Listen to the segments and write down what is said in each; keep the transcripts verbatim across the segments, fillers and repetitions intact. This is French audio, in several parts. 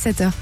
sept heures.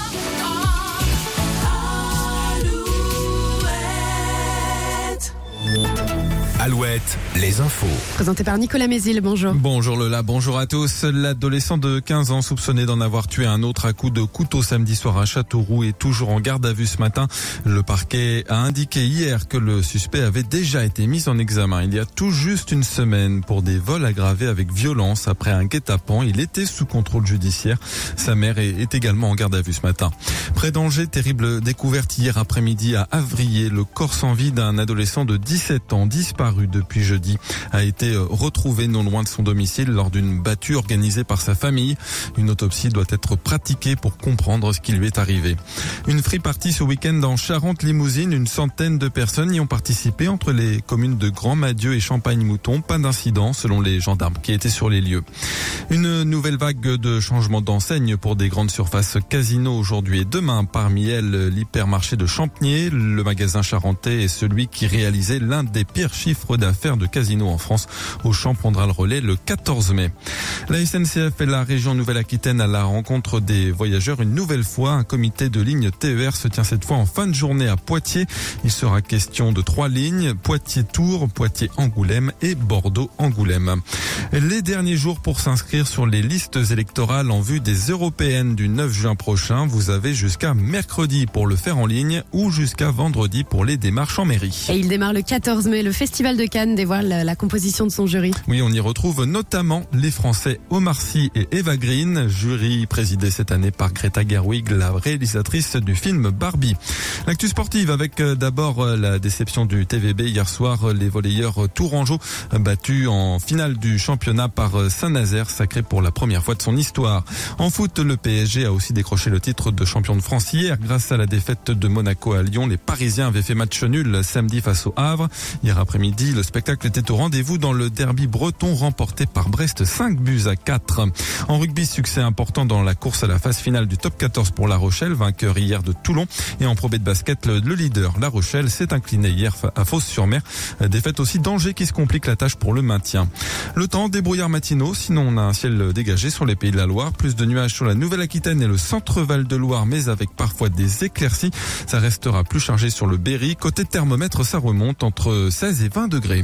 Alouette, les infos. Présenté par Nicolas Mézil, bonjour. Bonjour Lola, bonjour à tous. L'adolescent de quinze ans soupçonné d'en avoir tué un autre à coups de couteau samedi soir à Châteauroux est toujours en garde à vue ce matin. Le parquet a indiqué hier que le suspect avait déjà été mis en examen il y a tout juste une semaine pour des vols aggravés avec violence après un guet-apens. Il était sous contrôle judiciaire. Sa mère est également en garde à vue ce matin. Près d'Angers, terrible découverte hier après-midi à Avrier. Le corps sans vie d'un adolescent de dix-sept ans disparu depuis jeudi a été retrouvé non loin de son domicile lors d'une battue organisée par sa famille. Une autopsie doit être pratiquée pour comprendre ce qui lui est arrivé. Une free party ce week-end en Charente-Limousine. Une centaine de personnes y ont participé entre les communes de Grand-Madieu et Champagne-Mouton. Pas d'incident selon les gendarmes qui étaient sur les lieux. Une nouvelle vague de changements d'enseigne pour des grandes surfaces Casino aujourd'hui et demain. Parmi elles, l'hypermarché de Champniers. Le magasin charentais est celui qui réalisait l'un des pires chiffres d'affaires de Casino en France. Auchan prendra le relais le quatorze mai. La S N C F et la région Nouvelle-Aquitaine à la rencontre des voyageurs une nouvelle fois. Un comité de ligne T E R se tient cette fois en fin de journée à Poitiers. Il sera question de trois lignes, Poitiers-Tours, Poitiers-Angoulême et Bordeaux-Angoulême. Les derniers jours pour s'inscrire sur les listes électorales en vue des européennes du neuf juin prochain. Vous avez jusqu'à mercredi pour le faire en ligne ou jusqu'à vendredi pour les démarches en mairie. Et il démarre le quatorze mai. Le Festival de Cannes dévoile la composition de son jury. Oui, on y retrouve notamment les Français Omar Sy et Eva Green, jury présidé cette année par Greta Gerwig, la réalisatrice du film Barbie. L'actu sportive avec d'abord la déception du T V B hier soir, les volleyeurs tourangeaux battus en finale du championnat par Saint-Nazaire, sacré pour la première fois de son histoire. En foot, le P S G a aussi décroché le titre de champion de France hier grâce à la défaite de Monaco à Lyon. Les Parisiens avaient fait match nul samedi face au Havre. Hier après-midi, le spectacle était au rendez-vous dans le derby breton remporté par Brest cinq buts à quatre. En rugby, succès important dans la course à la phase finale du top quatorze pour La Rochelle, vainqueur hier de Toulon. Et en Pro B de basket, le, le leader La Rochelle s'est incliné hier à Fos-sur-Mer. Défaite aussi d'Angers qui se complique la tâche pour le maintien. Le temps, des brouillards matinaux, sinon on a un ciel dégagé sur les Pays de la Loire. Plus de nuages sur la Nouvelle-Aquitaine et le centre-Val de Loire, mais avec parfois des éclaircies. Ça restera plus chargé sur le Berry. Côté thermomètre, ça remonte entre seize et vingt degrés.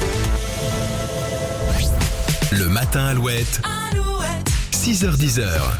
Le matin Alouette, Alouette. six heures dix.